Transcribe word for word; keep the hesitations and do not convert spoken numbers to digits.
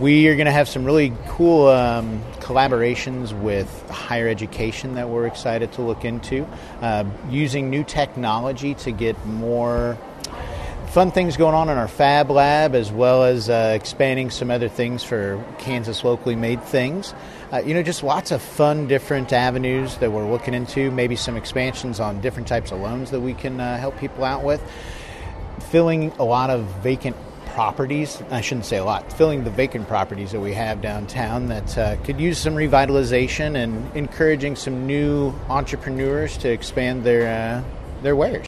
We are going to have some really cool um, collaborations with higher education that we're excited to look into, uh, using new technology to get more fun things going on in our Fab Lab, as well as uh, expanding some other things for Kansas locally made things. Uh, you know, just lots of fun, different avenues that we're looking into, maybe some expansions on different types of loans that we can uh, help people out with. Filling a lot of vacant properties, I shouldn't say a lot, filling the vacant properties that we have downtown that uh, could use some revitalization, and encouraging some new entrepreneurs to expand their uh, their wares.